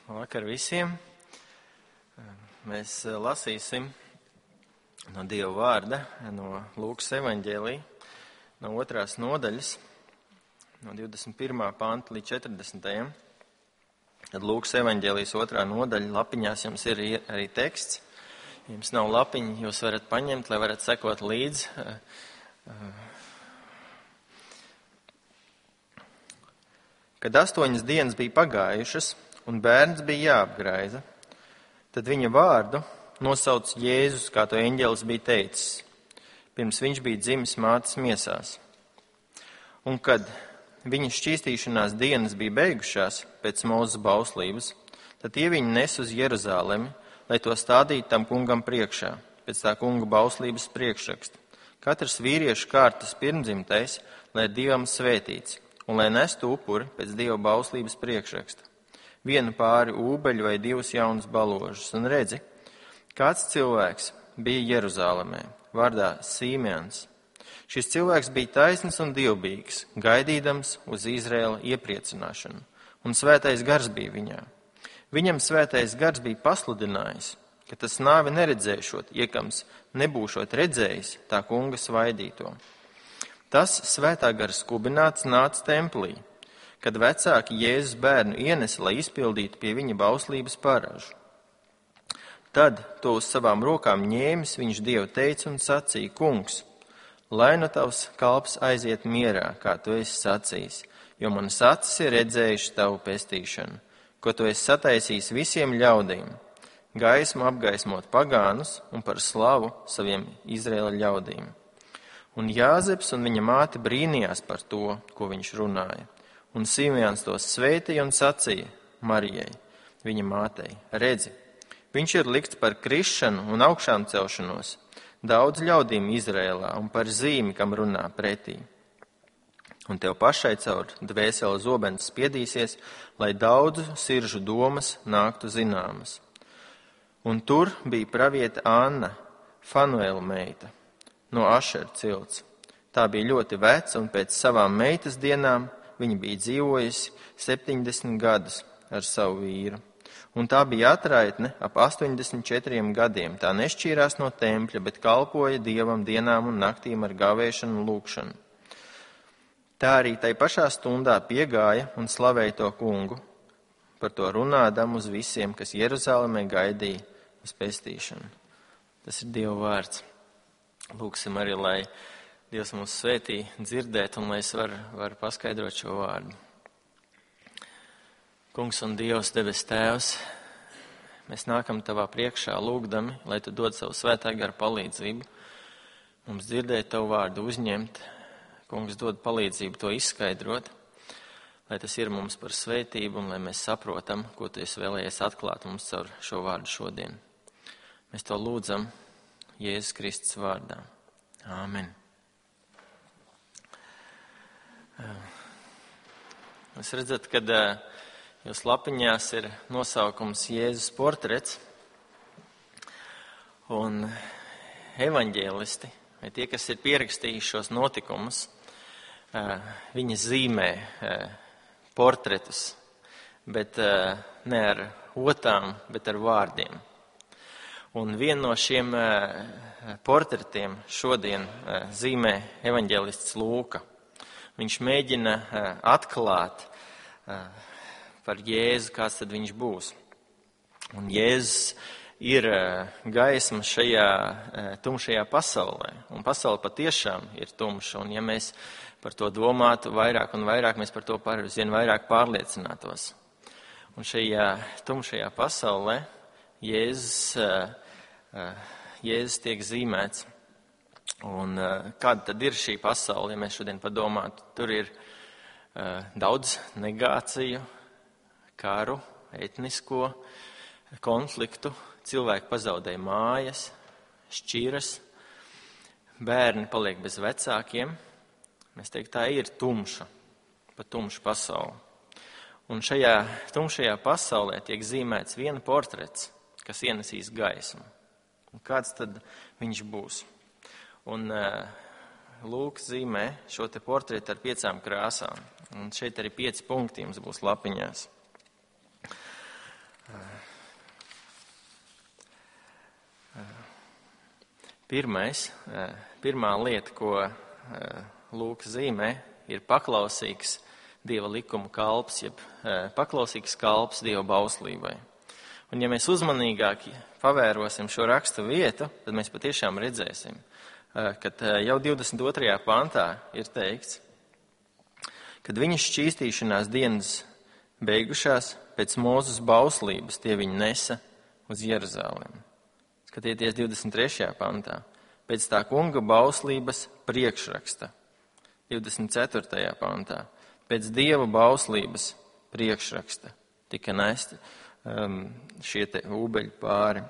Labvakar visiem. Mēs lasīsim no Dieva vārda, no Lūkas evaņģēlija, no 2. nodaļas, no 21. panta līdz 40. Tad Lūkas evaņģēlijas 2. nodaļa, lapiņās jums ir arī teksts. Ja jums nav lapiņi, jūs varat paņemt, lai varat sekot līdzi. Kad 8 dienas bija pagājušas un bērns bija jāapgraiza, tad viņa vārdu nosauca Jēzus, kā to eņģelis bija teicis, pirms viņš bija dzimis mātes miesās. Un kad viņa šķīstīšanās dienas bija beigušās pēc Mūzes bauslības, tad tie viņu nes uz Jeruzalemi, lai to stādītu tam kungam priekšā, pēc tā kunga bauslības priekšraksta. Katrs vīriešu kārtas pirmdzimtais, lai ir Dievam svētīts, un lai nestu upuri pēc Dieva bauslības priekšraksta. Vienu pāri ūbeļu vai 2 jaunus baložus. Un redzi, kāds cilvēks bija Jeruzālēmē, vārdā Sīmeons. Šis cilvēks bija taisns un dievbijīgs, gaidīdams uz Izraēla iepriecināšanu, un svētais gars bija viņā. Viņam svētais gars bija pasludinājis, ka tas nāvi neredzēšot, iekams nebūšot redzējis tā kunga svaidīto. Tas svētā gara skubināts nāca templī, kad vecāki Jēzus bērnu ienesa, lai izpildītu pie viņa bauslības paražu. Tad to uz savām rokām ņēmis, viņš Dievu teica un sacīja: Kungs, lai no tavs kalps aiziet mierā, kā tu esi sacījis, jo manas acis ir redzējuši tavu pestīšanu, ko tu esi sataisījis visiem ļaudīm, gaismu apgaismot pagānus un par slavu saviem Izraēla ļaudīm. Un Jāzeps un viņa māte brīnījās par to, ko viņš runāja. Un Sīmeons tos svētīja un sacīja Marijai, viņa mātei: Redzi, viņš ir likts par krišanu un augšām celšanos daudz ļaudīm Izrēlā un par zīmi, kam runā pretī. Un tev pašai caur dvēseli zobens spiedīsies, lai daudzu siržu domas nāktu zināmas. Un tur bija praviete Anna, Fanuela meita, no Ašera cilts. Tā bija ļoti veca un pēc savām meitas dienām viņa bija dzīvojusi 70 gadus ar savu vīru. Un tā bija atraitne ap 84 gadiem. Tā nešķīrās no tempļa, bet kalpoja Dievam dienām un naktīm ar gavēšanu un lūgšanu. Tā arī tai pašā stundā piegāja un slavēja to kungu, par to runādam uz visiem, kas Jeruzālēmē gaidīja uz pestīšanu. Tas ir Dieva vārds. Lūksim arī, lai Dievs mūs svētī dzirdēt, un lai es varu paskaidrot šo vārdu. Kungs un Dievs, debes Tēvs, mēs nākam Tavā priekšā lūgdami, lai Tu dod savu svētā gara palīdzību. Mums dzirdēt Tavu vārdu, uzņemt. Kungs dod palīdzību to izskaidrot, lai tas ir mums par svētību un lai mēs saprotam, ko Tu esi vēlējies atklāt mums caur šo vārdu šodien. Mēs to lūdzam Jēzus Kristus vārdā. Āmen. Jūs redzat, kad jūs lapiņās ir nosaukums Jēzus portrets, un evaņģēlisti, vai tie, kas ir pierakstījuši šos notikumus, viņi zīmē portretus, bet ne ar otām, bet ar vārdiem. Un vienu no šiem portretiem šodien zīmē evaņģēlists Lūka. Viņš mēģina atklāt par Jēzu, kāds tad viņš būs. Un Jēzus ir gaisma šajā tumšajā pasaulē. Un pasaule patiešām ir tumša. Un ja mēs par to domātu vairāk un vairāk, mēs par to vien vairāk pārliecinātos. Un šajā tumšajā pasaulē Jēzus tiek zīmēts. Un kāda tad ir šī pasaule, ja mēs šodien padomātu? Tur ir daudz negāciju, karu, etnisko konfliktu, cilvēki pazaudēja mājas, šķiras, bērni paliek bez vecākiem. Mēs teiktu, tā ir tumša, pa tumšu pasauli. Un šajā tumšajā pasaulē tiek zīmēts viena portrets, kas ienesīs gaismu. Un kāds tad viņš būs? Un Lūks zīmē šo te portretu ar 5 krāsām. Un šeit arī 5 punkti jums būs lapiņās. Pirmā lieta, ko Lūka zīmē, ir paklausīgs Dieva likuma kalps, jeb paklausīgs kalps Dieva bauslībai. Un ja mēs uzmanīgāk pavērosim šo rakstu vietu, tad mēs patiešām redzēsim, ka jau 22. pantā ir teikts, kad viņa šķīstīšanās dienas beigušās, pēc Mūzes bauslības tie viņu nesa uz Jeruzalemi. Skatieties 23. pantā. Pēc tā kunga bauslības priekšraksta. 24. pantā. Pēc Dieva bauslības priekšraksta tika nesti šie te ūbeļi pāri.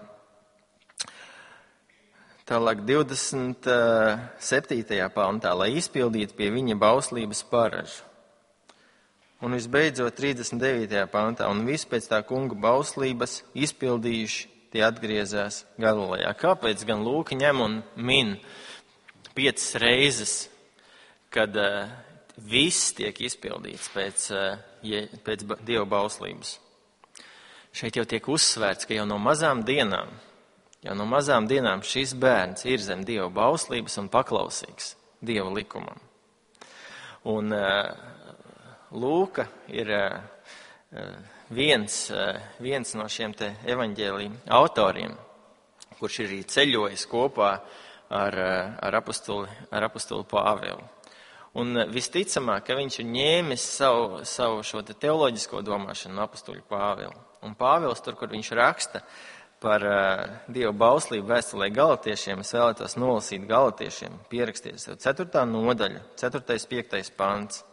Tālāk 27. pantā, lai izpildītu pie viņa bauslības paražu. Un visbeidzot 39. pantā, un viss pēc tā kunga bauslības izpildījuši, tie atgriezās Galilejā. Kāpēc gan Lūka ņem un min 5 reizes, kad viss tiek izpildīts pēc Dieva bauslības? Šeit jau tiek uzsvērts, ka jau no mazām dienām šis bērns ir zem Dieva bauslības un paklausīgs Dieva likumam. Un Lūka ir viens no šiem te evaņģēliju autoriem, kurš ir arī ceļojis kopā ar apostuli Pāvilu. Un visticamāk, ka viņš ir ņēmis savu šo te teoloģisko domāšanu no apostuļa Pāvila. Un Pāvils tur, kur viņš raksta par Dieva bauslību vēstulē Galatiešiem, es vēlētos nolasīt Galatiešiem, pieraksties 4. nodaļa, 4. 5. pants.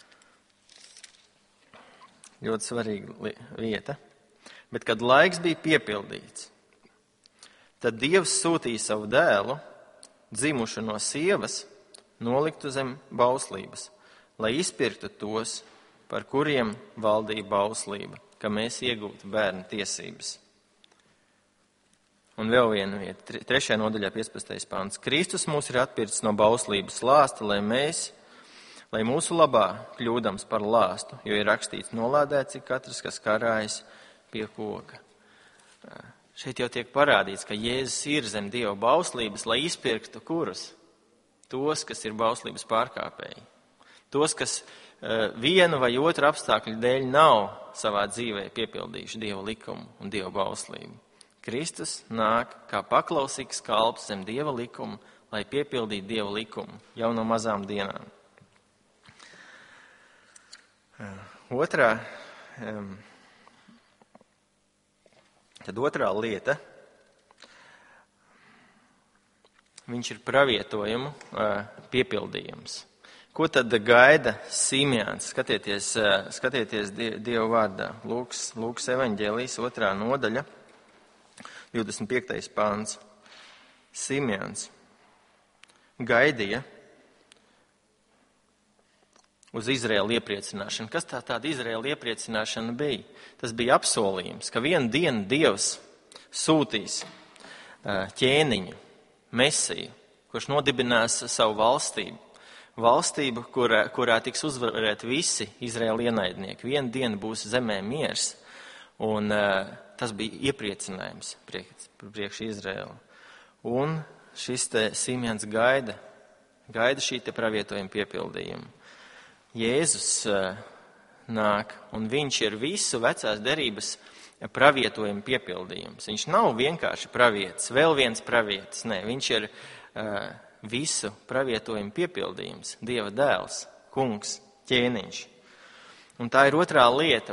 Ļoti svarīga vieta. Bet, kad laiks bija piepildīts, tad Dievs sūtīja savu dēlu, dzimušu no sievas, noliktu zem bauslības, lai izpirktu tos, par kuriem valdīja bauslība, ka mēs iegūtu bērnu tiesības. Un vēl viena vieta, 3. nodaļā 15. pants. Kristus mūs ir atpircis no bauslības lāsta, lai mūsu labā kļūdams par lāstu, jo ir rakstīts nolādēts ir katrs, kas karājas pie koka. Šeit jau tiek parādīts, ka Jēzus ir zem Dieva bauslības, lai izpirktu kurus? Tos, kas ir bauslības pārkāpēji. Tos, kas vienu vai otru apstākļu dēļ nav savā dzīvē piepildījuši Dieva likumu un Dieva bauslību. Kristus nāk kā paklausīgs kalps zem Dieva likumu, lai piepildītu Dieva likumu jau no mazām dienām. Otrā lieta, viņš ir pravietojumu piepildījums. Ko tad gaida Simjāns? Skatieties Dieva vārdā. Lūkas evaņģēlijas 2. nodaļa, 25. pāns. Simjāns gaidīja uz Izraēlu iepriecināšanu. Kas tāda Izraēla iepriecināšana bija? Tas bija apsolījums, ka vienu dienu Dievs sūtīs ķēniņu, Mesiju, kurš nodibinās savu valstību. Valstību, kurā tiks uzvarēti visi Izraēla ienaidnieki. Vienu dienu būs zemē miers, un tas bija iepriecinājums priekš Izraēlu. Un šis te Simjans gaida šī te pravietojuma piepildījumu. Jēzus nāk, un viņš ir visu vecās derības pravietojuma piepildījums. Viņš nav vienkārši pravietis, vēl viens pravietis. Nē, viņš ir visu pravietojumu piepildījums. Dieva dēls, kungs, ķēniņš. Un tā ir otrā lieta,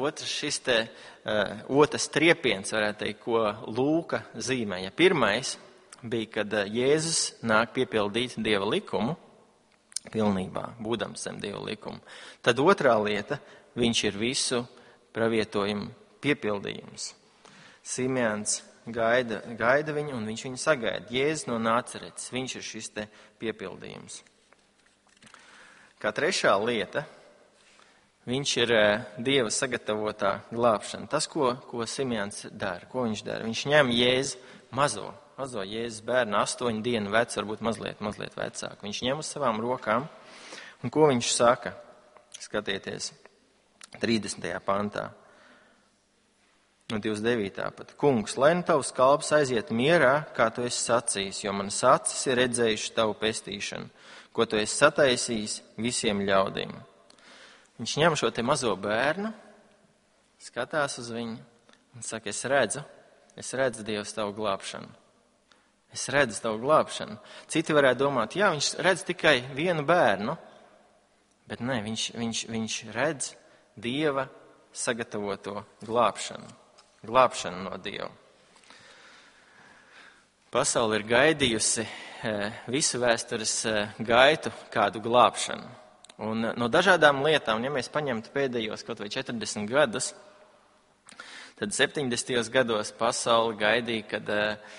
otrs triepiens, varētu teikt, ko Lūka zīmēja. Pirmais bija, kad Jēzus nāk piepildīt Dieva likumu, pilnībā, būdams zem Dieva likumu. Tad otrā lieta, viņš ir visu pravietojumu piepildījums. Simjāns gaida viņu, un viņš viņu sagaida. Jēzus no Nāceretes, viņš ir šis te piepildījums. Kā trešā lieta, viņš ir Dieva sagatavotā glābšana. Tas, ko Simjāns dara, ko viņš dara? Viņš ņem Jēzu mazo Jēzus bērnu, 8 dienu vecu, varbūt mazliet vecāku. Viņš ņem uz savām rokām, un ko viņš saka? Skatieties, 30. pantā. No 29. pat. Kungs, lai nu tavs kalps aiziet mierā, kā tu esi sacījis, jo manas acis ir redzējuši tavu pestīšanu, ko tu esi sataisījis visiem ļaudīm. Viņš ņem šo te mazo bērnu, skatās uz viņu un saka, es redzu, Dievs, tavu glābšanu. Es redzu tavu glābšanu. Citi varētu domāt, jā, viņš redz tikai vienu bērnu, bet nē, viņš redz Dieva sagatavoto glābšanu. Glābšanu no Dieva. Pasaule ir gaidījusi visu vēstures gaitu kādu glābšanu. Un no dažādām lietām, ja mēs paņemtu pēdējos kaut vai 40 gadus, tad 70. gados pasaule gaidīja, kad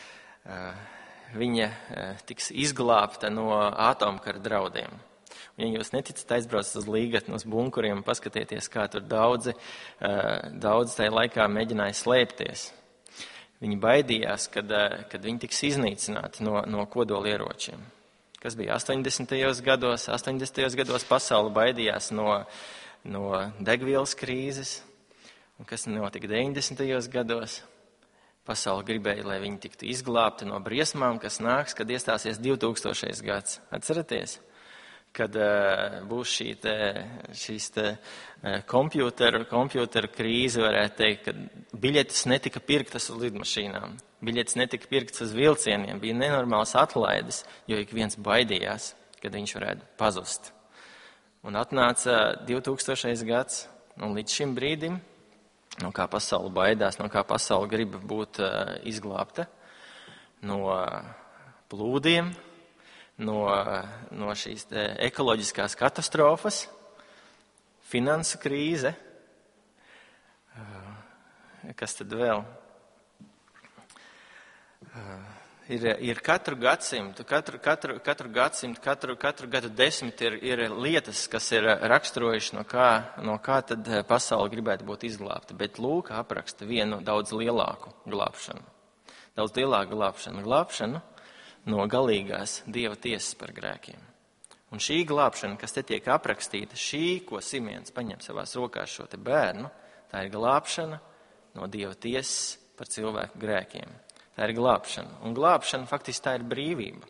viņa tiks izglābta no atomkara draudiem. Un, ja jūs neticat, aizbraucat uz Līgatni, uz bunkuriem, paskatieties, kā tur daudzi tajā laikā mēģināja slēpties. Viņi baidījās, kad viņi tiks iznīcināti no kodolieročiem. Kas bija 80. gados? 80. gados pasaule baidījās no degvielas krīzes. Un kas notika 90. gados? Pasaule gribēja, lai viņi tiktu izglābti no briesmām, kas nāks, kad iestāsies 2000. gads. Atceraties? Kad būs šīs kompjūteru krīze, varētu teikt, kad biļetes netika pirktas uz lidmašīnām, biļetes netika pirktas uz vilcieniem, bija nenormāls atlaides, jo ik viens baidījās, kad viņš varētu pazust. Un atnāca 2000. gads, un līdz šim brīdim, no kā pasaule baidās, no kā pasaule grib būt izglābta, no plūdiem, no šīs ekoloģiskās katastrofas, finansu krīze, kas tad vēl? Ir katru gadsimtu, katru gadu desmit ir lietas, kas ir raksturojuši, no kā tad pasaule gribētu būt izglābta. Bet Lūka apraksta vienu daudz lielāku glābšanu. Daudz lielāku glābšanu no galīgās Dieva tiesas par grēkiem. Un šī glābšana, kas te tiek aprakstīta, ko Simeons paņem savās rokās šo te bērnu, tā ir glābšana no Dieva tiesas par cilvēku grēkiem. Tā ir glābšana. Un glābšana faktiski tā ir brīvība.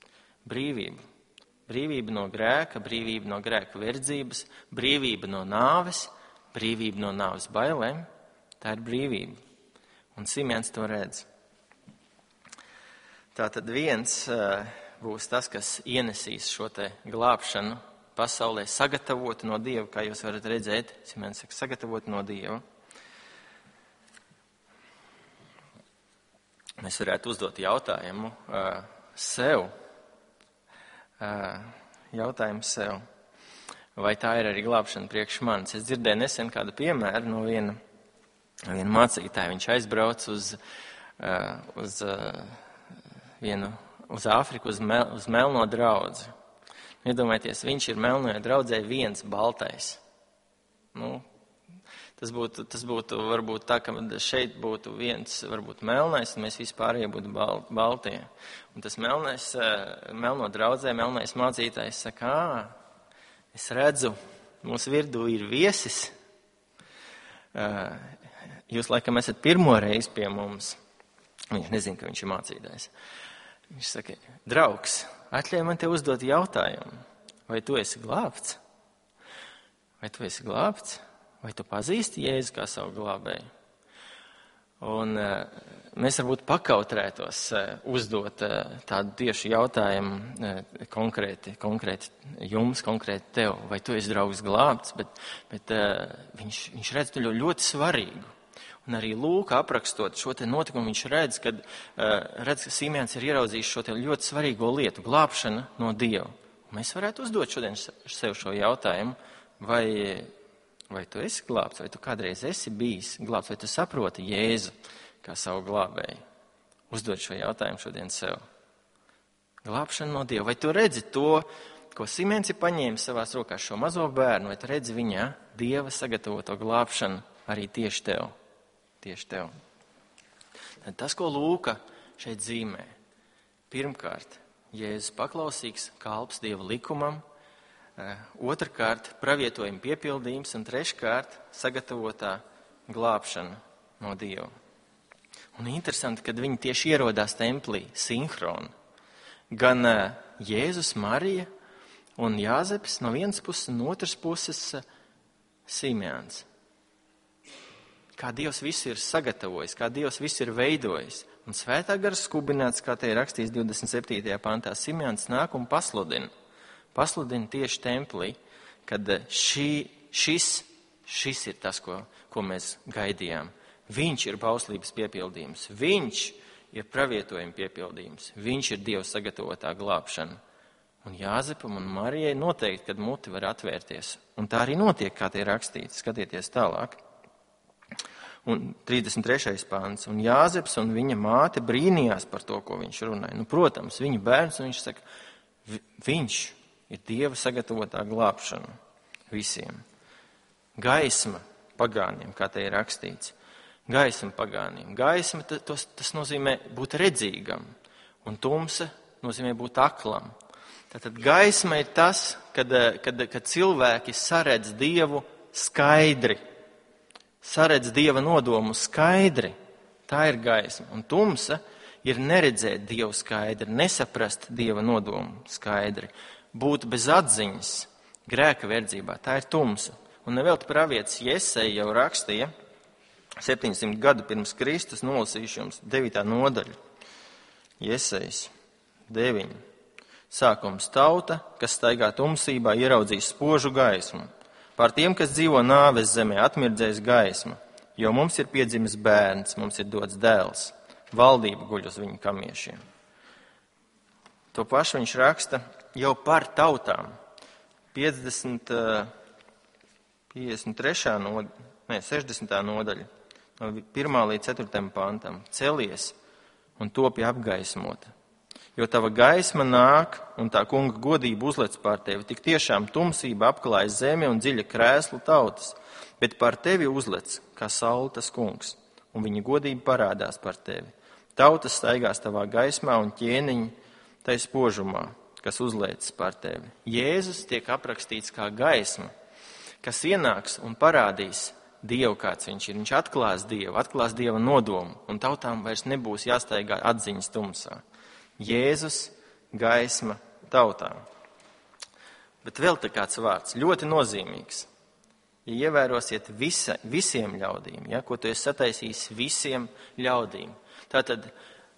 Brīvība no grēka, brīvība no grēka verdzības, brīvība no nāves, brīvība no nāves bailēm. Tā ir brīvība. Un Simeons to redz. Tātad viens būs tas, kas ienesīs šo te glābšanu pasaulē, sagatavotu no Dieva, kā jūs varat redzēt. Simeons saka, sagatavotu no Dieva. Mēs varētu uzdot jautājumu sev. Vai tā ir arī glābšana priekš manis? Es dzirdēju nesen kādu piemēru no viena mācītāja. Viņš aizbrauc uz Āfriku, uz melno draudzi. Iedomājieties, viņš ir melnajā draudzē viens baltais. Tas būtu varbūt tā, ka šeit būtu viens varbūt melnais, un mēs vispār būtu baltie. Un tas melno draudzē, melnais mācītājs saka, es redzu, mūsu virdū ir viesis. Jūs laikam esat pirmo reizi pie mums. Viņš nezina, ka viņš ir mācītājs. Viņš saka, draugs, atļauj man te uzdot jautājumu. Vai tu esi glābts? Vai tu pazīsti Jēzu kā savu glābēju? Un mēs varbūt pakautrētos uzdot tādu tiešu jautājumu konkrēti jums, konkrēti tev. Vai tu esi draugs glābts? Bet viņš redz to ļoti svarīgu. Un arī Lūka aprakstot šo te notikumu, viņš redz, ka Simeons ir ieraudzījis šo te ļoti svarīgo lietu, glābšana no Dieva. Un mēs varētu uzdot šodien sev šo jautājumu, vai tu esi glābts, vai tu kādreiz esi bijis glābts, vai tu saproti Jēzu kā savu glābēju. Uzdot šo jautājumu šodien sev. Glābšana no Dieva. Vai tu redzi to, ko Simeons ir paņēmis savās rokās, šo mazo bērnu, vai tu redzi viņā Dieva sagatavoto glābšanu arī tieši tev? Tad tas, ko Lūka šeit zīmē, pirmkārt, Jēzus paklausīgs kalps Dieva likumam, otrkārt, pravietojuma piepildījums un treškārt, sagatavotā glābšana no Dieva. Un interesanti, kad viņi tieši ierodās templī sinhroni. Gan Jēzus, Marija un Jāzeps no vienas puses, no otras puses Simeons. Kā Dievs visu ir sagatavojis, kā Dievs visu ir veidojis. Un svētā gara skubināts, kā te ir rakstīts 27. pantā, Simeons nāk un pasludina. Pasludina tieši templī, kad šis ir tas, ko mēs gaidījām. Viņš ir bauslības piepildījums. Viņš ir pravietojuma piepildījums. Viņš ir Dieva sagatavotā glābšana. Un Jāzepam un Marijai noteikti, kad muti var atvērties. Un tā arī notiek, kā tie ir rakstīts. Skatieties tālāk. Un 33. pāns. Un Jāzeps un viņa māte brīnījās par to, ko viņš runāja. Protams, viņa bērns, un viņš saka, viņš ir Dieva sagatavotā glābšana visiem. Gaisma pagāniem, kā te ir rakstīts. Gaisma pagāniem. Gaisma tas nozīmē būt redzīgam, un tumsa nozīmē būt aklam. Tātad gaisma ir tas, kad cilvēki saredz Dievu skaidri, saredz Dieva nodomu skaidri. Tā ir gaisma. Un tumsa ir neredzēt Dievu skaidri, nesaprast Dieva nodomu skaidri, būt bez atziņas, grēka verdzībā. Tā ir tumsa. Un nevelti pravietis Jeseja jau rakstīja, 700 gadu pirms Kristus, nolasīšu jums 9. nodaļa. Jesejas 9. Sākums: tauta, kas staigā tumsībā, ieraudzīs spožu gaismu. Pār tiem, kas dzīvo nāves zemē, atmirdzēs gaisma. Jo mums ir piedzimis bērns, mums ir dots dēls. Valdība guļ uz viņa kamiešiem. To pašu viņš raksta jau par tautām. 60. nodaļa. No 1. līdz 4. pantam. Celies un topi apgaismota. Jo tava gaisma nāk un tā kunga godība uzlec pār tevi. Tik tiešām tumsība apklāja zemi un dziļa krēslu tautas. Bet pār tevi uzlec kā saule tas kungs. Un viņa godība parādās par tevi. Tautas staigās tavā gaismā un ķēniņi tai spožumā, kas uzlēcis pār tevi. Jēzus tiek aprakstīts kā gaisma, kas ienāks un parādīs Dievu, kāds viņš ir. Viņš atklās Dieva nodomu, un tautām vairs nebūs jāstaigā atziņas tumsā. Jēzus, gaisma tautām. Bet vēl te kāds vārds, ļoti nozīmīgs. Ja ievērosiet visiem ļaudīm, ko tu esi sataisījis visiem ļaudīm, tātad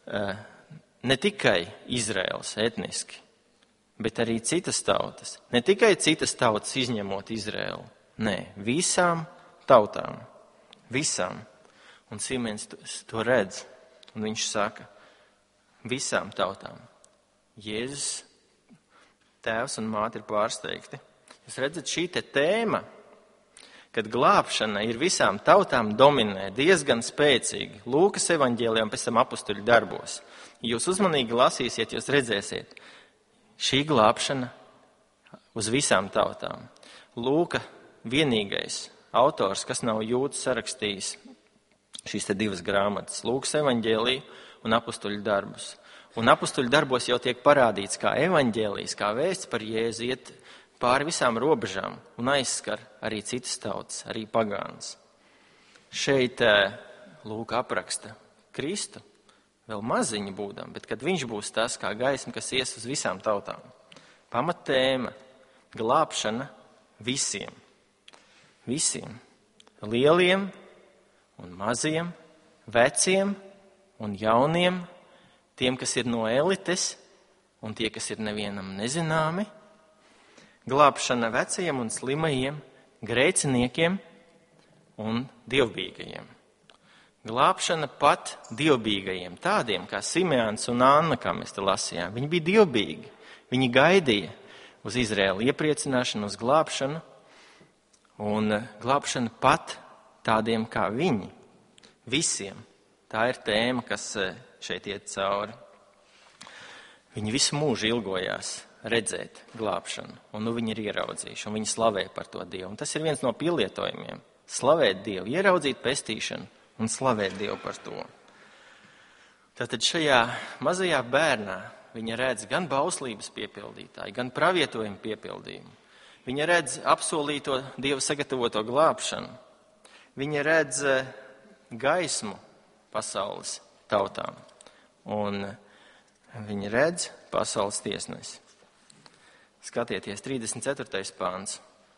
ne tikai Izraels etniski, bet arī citas tautas. Ne tikai citas tautas izņemot Izraelu, visām tautām, visām. Un Simeons to redz, un viņš saka, visām tautām. Jēzus, tēvs un māte ir pārsteigti. Jūs redzat, šī tēma, kad glābšana ir visām tautām, dominē diezgan spēcīgi. Lūkas evaņģēlijā un pēc tam apustuļu darbos. Ja jūs uzmanīgi lasīsiet, jūs redzēsiet, šī glābšana uz visām tautām. Lūka vienīgais autors, kas nav jūds sarakstījis šīs te divas grāmatas, Lūkas evaņģēliju un apustuļu darbus. Un apustuļu darbos jau tiek parādīts, kā evaņģēlijs, kā vēsts par Jēzu iet pāri visām robežām un aizskar arī citas tautas, arī pagānas. Šeit Lūka apraksta Kristu, vēl maziņu būdam, bet kad viņš būs tas kā gaisma, kas ies uz visām tautām. Pamatēma, glābšana visiem. Visiem. Lieliem un maziem, veciem un jauniem, tiem, kas ir no elites un tie, kas ir nevienam nezināmi. Glābšana vecajiem un slimajiem, grēciniekiem un dievbijīgajiem. Glābšana pat dievbijīgajiem, tādiem kā Simeons un Anna, kā mēs te lasījām. Viņi bija dievbijīgi. Viņi gaidīja uz Izraēlu iepriecināšanu, uz glābšanu. Un glābšana pat tādiem kā viņi. Visiem. Tā ir tēma, kas šeit iet cauri. Viņi visu mūžu ilgojās redzēt glābšanu. Un viņi ir ieraudzījuši. Un viņi slavē par to Dievu. Un tas ir viens no pielietojumiem. Slavēt Dievu, ieraudzīt pestīšanu un slavēt Dievu par to. Tātad šajā mazajā bērnā viņa redz gan bauslības piepildītāju, gan pravietojumu piepildījumu. Viņa redz apsolīto Dieva sagatavoto glābšanu. Viņa redz gaismu pasaules tautām. Un viņi redz pasaules tiesnesi. Skatieties, 34. pāns.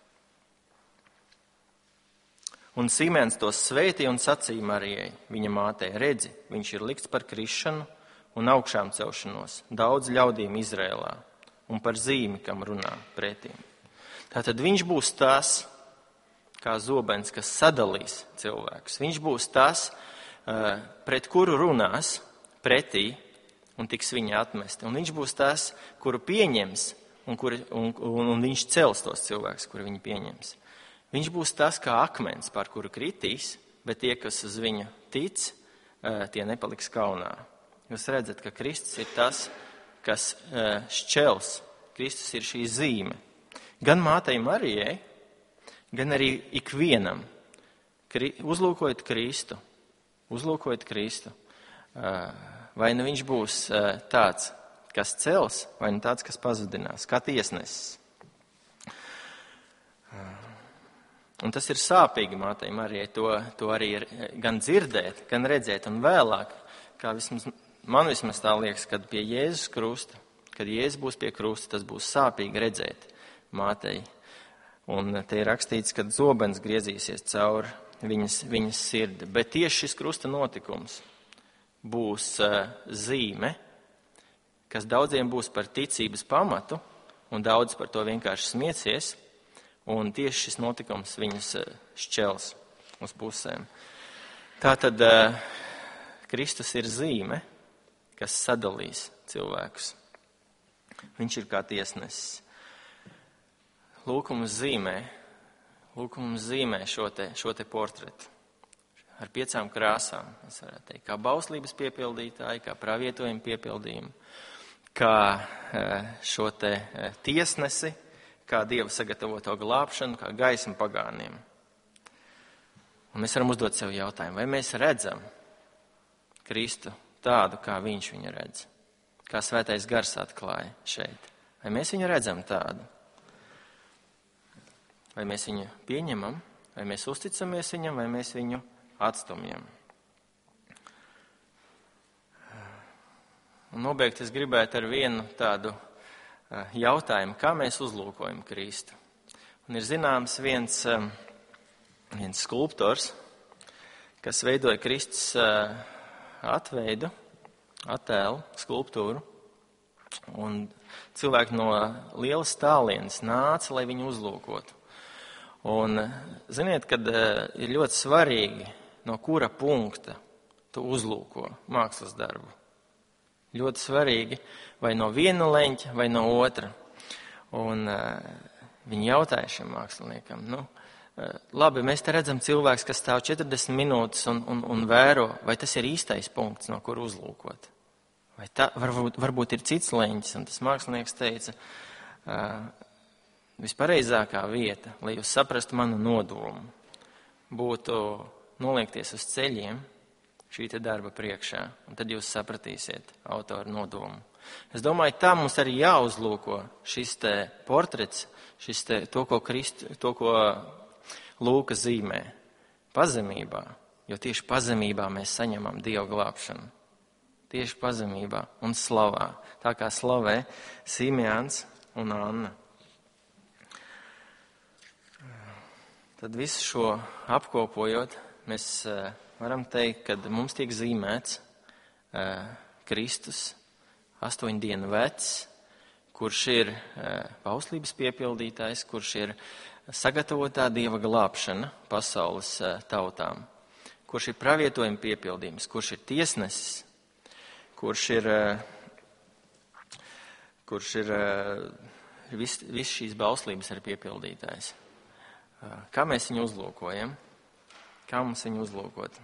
Un Simēns tos svētīja un sacīja Marijai, viņa mātei, redzi, viņš ir likts par krišanu un augšām celšanos daudz ļaudīm Izrēlā un par zīmi, kam runā pretīm. Tātad viņš būs tas, kā zobens, kas sadalīs cilvēkus. Viņš būs tas, pret kuru runās pretī un tiks viņa atmesti. Un viņš būs tas, kuru pieņems un viņš cels tos cilvēkus, kuru viņi pieņems. Viņš būs tas kā akmens, par kuru kritīs, bet tie, kas uz viņu tic, tie nepaliks kaunā. Jūs redzat, ka Kristus ir tas, kas šķels. Kristus ir šī zīme. Gan mātei Marijai, gan arī ikvienam. Uzlūkojot Kristu. Vai nu viņš būs tāds, kas cels, vai nu tāds, kas pazudinās, kā tiesnesis. Un tas ir sāpīgi mātei Marijai, to arī ir gan dzirdēt, gan redzēt, un vēlāk, kā man vismaz tā liekas, kad pie Jēzus krusta, kad Jēzus būs pie krusta, tas būs sāpīgi redzēt mātei. Un te ir rakstīts, ka zobens griezīsies cauri viņas sirdi. Bet tieši šis krusta notikums būs zīme, kas daudziem būs par ticības pamatu, un daudz par to vienkārši smieties. Un tieši šis notikums viņus šķels uz pusēm. Tātad Kristus ir zīme, kas sadalīs cilvēkus. Viņš ir kā tiesnesis. Lūk, mums zīmē šo te portretu. Ar 5 krāsām, es varētu teikt, kā bauslības piepildītāji, kā pravietojuma piepildījumu, kā šo te tiesnesi, kā Dieva sagatavoto glābšanu, kā gaismu pagāniem. Un mēs varam uzdot sev jautājumu, vai mēs redzam Kristu tādu, kā viņš viņu redz, kā Svētais Gars atklāja šeit. Vai mēs viņu redzam tādu? Vai mēs viņu pieņemam, vai mēs uzticamies viņam, vai mēs viņu atstumjam? Un nobeigt es gribētu ar vienu tādu jautājumu, kā mēs uzlūkojam Kristu. Un ir zināms viens skulptors, kas veidoja Kristus attēlu, skulptūru. Un cilvēki no lielas tālienes nāca, lai viņu uzlūkotu. Un ziniet, kad ir ļoti svarīgi, no kura punkta tu uzlūko mākslas darbu. Ļoti svarīgi, vai no viena leņķa, vai no otra. Un viņi jautāja šim māksliniekam, labi, mēs te redzam cilvēks, kas stāv 40 minūtes un vēro, vai tas ir īstais punkts, no kur uzlūkot. Vai varbūt ir cits leņķis, un tas mākslinieks teica, vispareizākā vieta, lai jūs saprastu manu nodomu, būtu noliekties uz ceļiem, šī te darba priekšā, un tad jūs sapratīsiet autoru nodomu. Es domāju, tā mums arī jāuzlūko šis te portrets, to, ko Lūka zīmē, pazemībā, jo tieši pazemībā mēs saņemam Dieva glābšanu. Tieši pazemībā un slavā, tā kā slavē Simēns un Anna. Tad visu šo apkopojot, mēs varam teikt, ka mums tiek zīmēts Kristus 8 dienu vecs, kurš ir bauslības piepildītājs, kurš ir sagatavotā Dieva glābšana pasaules tautām, kurš ir pravietojuma piepildījums, kurš ir tiesnesis, kurš ir viss šīs bauslības ir piepildītājs. Kā mēs viņu uzlūkojam? Kā mums viņu uzlūkot?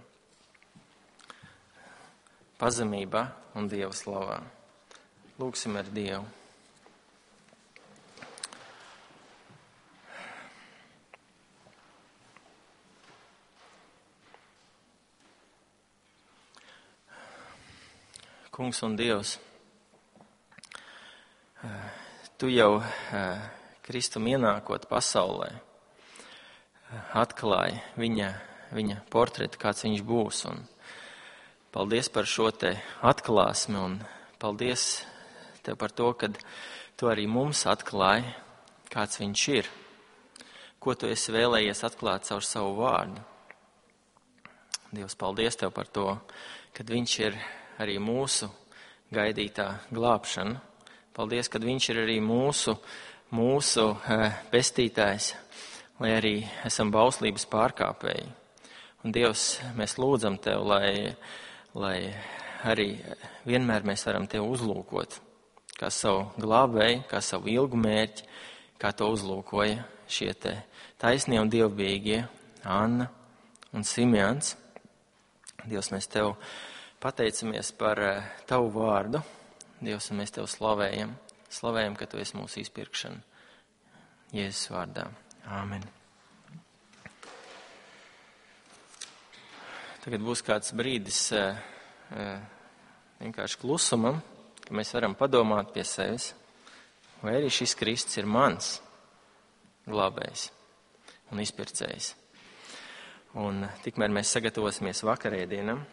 Pazemībā un Dieva slavā. Lūksim ar Dievu. Kungs un Dievs, Tu jau Kristum ienākot pasaulē, atklāja viņa viņa portretu, kāds viņš būs. Un paldies par šo te atklāsmi un paldies Tev par to, ka Tu arī mums atklāji, kāds viņš ir, ko Tu esi vēlējies atklāt caur savu vārdu. Dievs, paldies Tev par to, kad viņš ir arī mūsu gaidītā glābšana. Paldies, kad viņš ir arī mūsu pestītājs, lai arī esam bauslības pārkāpēji. Un Dievs, mēs lūdzam Tev, lai arī vienmēr mēs varam Tev uzlūkot, kā savu glābēju, kā savu ilgu mērķi, kā to uzlūkoja šie te taisnie un dievbijīgie Anna un Simjans. Dievs, mēs Tev pateicamies par Tavu vārdu. Dievs, un mēs Tev slavējam, ka Tu esi mūsu izpirkšana. Jēzus vārdā. Āmen. Tagad būs kāds brīdis vienkārši klusumam, ka mēs varam padomāt pie sevis, vai arī šis Kristus ir mans glābējs un izpircējs. Un tikmēr mēs sagatavosimies vakarēdienam,